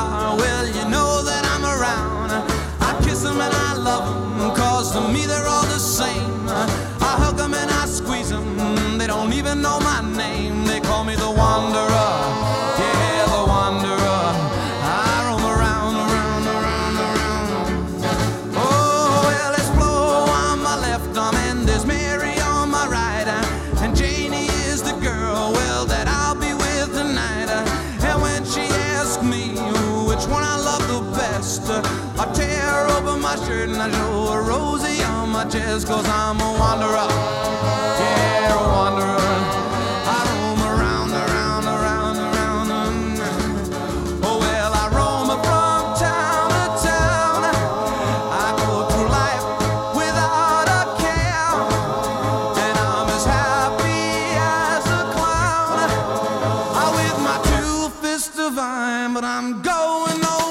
are, well, you know that I'm around. I kiss them and I love them, 'cause to me they're all the same. I hug them and I squeeze them, they don't even know my name. They call me the wanderer, yeah, the wanderer. I roam around, around, around, around. Oh, well, there's Flo on my left arm and there's Mary on my right. And Janie is the girl, well, that I'll be with tonight. And when she asks me which one I love the best, I tear open my shirt and I show a Rosie on my chest. 'Cause I'm a wanderer, yeah, a wanderer. I roam around, around, around, around. Oh, well, I roam from town to town. I go through life without a care, and I'm as happy as a clown. I with my two fists divine, but I'm going nowhere.